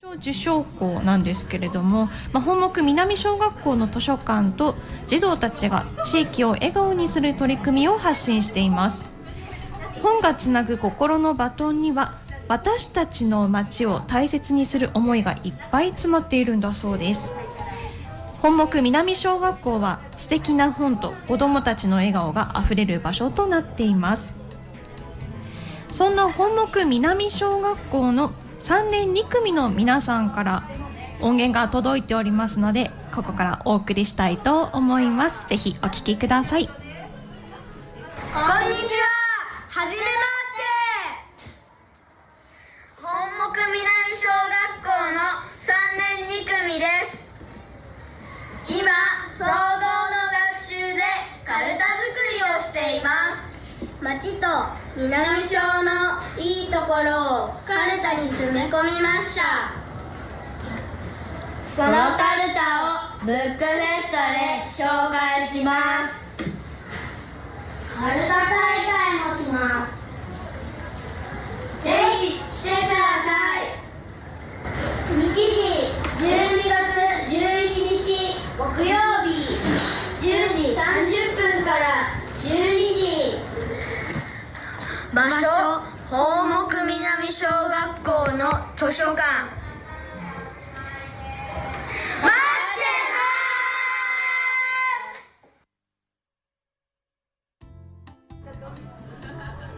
受賞校なんですけれども、本木南小学校の図書館と児童たちが地域を笑顔にする取り組みを発信しています。本がつなぐ心のバトンには、私たちの街を大切にする思いがいっぱい詰まっているんだそうです。本木南小学校は素敵な本と子どもたちの笑顔があふれる場所となっています。そんな本木南小学校の3年2組の皆さんから音源が届いておりますので、ここからお送りしたいと思います。ぜひお聞きください。 こんにちは、はじめまして。本木南小学校の3年2組です。今、総合の学習でカルタ作りをしています。町と南小のいいところをカルタに詰め込みました。そのカルタをブックフェスタで紹介します。カルタ大会もします。ぜひ来てください。日時12月11日木曜日10時30分から12時。場所、本木南小学校の図書館。待ってます。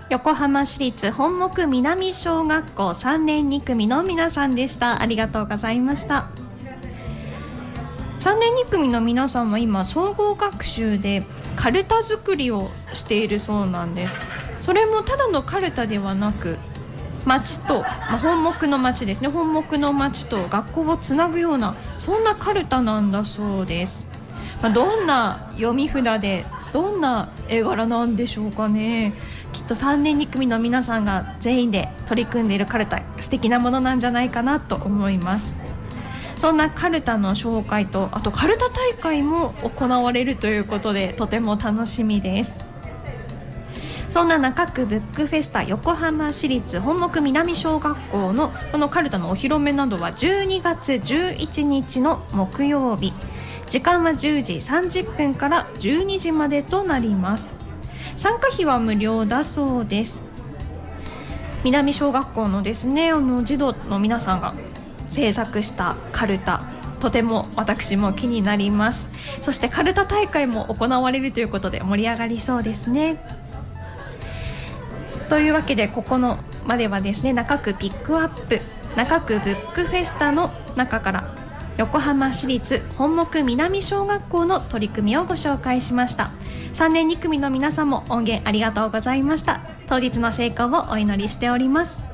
横浜市立本木南小学校3年2組の皆さんでした。ありがとうございました。3年2組の皆さんは今総合学習でカルタ作りをしているそうなんです。それもただのカルタではなく、町と、本木の町ですね、本木の町と学校をつなぐような、そんなカルタなんだそうです。どんな読み札でどんな絵柄なんでしょうかね。きっと3年2組の皆さんが全員で取り組んでいるカルタ、素敵なものなんじゃないかなと思います。そんなカルタの紹介と、あとカルタ大会も行われるということで、とても楽しみです。そんな中区ブックフェスタ横浜市立本木南小学校のこのカルタのお披露目などは12月11日の木曜日、時間は10時30分から12時までとなります。参加費は無料だそうです。南小学校のですね、児童の皆さんが制作したカルタ、とても私も気になります。そしてカルタ大会も行われるということで盛り上がりそうですね。というわけで、ここのまではですね、中区ピックアップ中区ブックフェスタの中から横浜市立本木南小学校の取り組みをご紹介しました。3年2組の皆さんも音源ありがとうございました。当日の成功をお祈りしております。